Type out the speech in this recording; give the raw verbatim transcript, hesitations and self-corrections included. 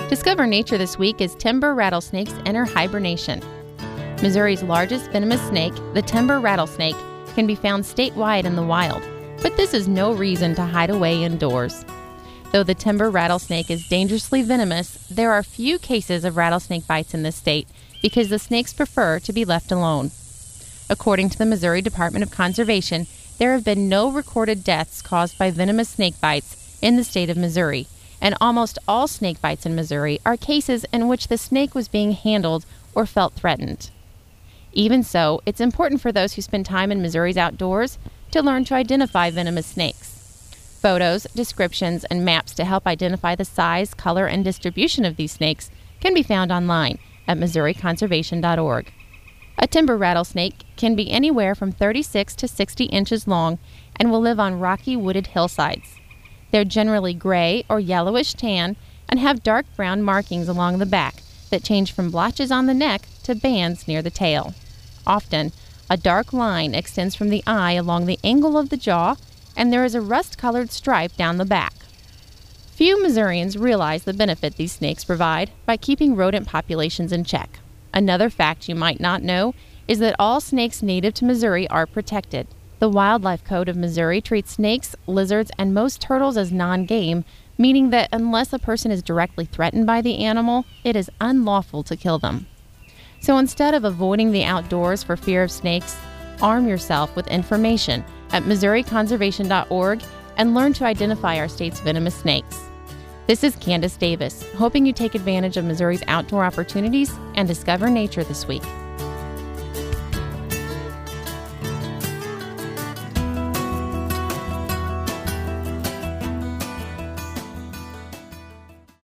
Discover Nature this week as timber rattlesnakes enter hibernation. Missouri's largest venomous snake, the timber rattlesnake, can be found statewide in the wild, but this is no reason to hide away indoors. Though the timber rattlesnake is dangerously venomous, there are few cases of rattlesnake bites in this state because the snakes prefer to be left alone. According to the Missouri Department of Conservation, there have been no recorded deaths caused by venomous snake bites in the state of Missouri, and almost all snake bites in Missouri are cases in which the snake was being handled or felt threatened. Even so, it's important for those who spend time in Missouri's outdoors to learn to identify venomous snakes. Photos, descriptions, and maps to help identify the size, color, and distribution of these snakes can be found online at missouri conservation dot org. A timber rattlesnake can be anywhere from thirty-six to sixty inches long and will live on rocky wooded hillsides. They're generally gray or yellowish tan and have dark brown markings along the back that change from blotches on the neck to bands near the tail. Often, a dark line extends from the eye along the angle of the jaw, and there is a rust-colored stripe down the back. Few Missourians realize the benefit these snakes provide by keeping rodent populations in check. Another fact you might not know is that all snakes native to Missouri are protected. The Wildlife Code of Missouri treats snakes, lizards, and most turtles as non-game, meaning that unless a person is directly threatened by the animal, it is unlawful to kill them. So instead of avoiding the outdoors for fear of snakes, arm yourself with information at missouri conservation dot org and learn to identify our state's venomous snakes. This is Candace Davis, hoping you take advantage of Missouri's outdoor opportunities and discover nature this week.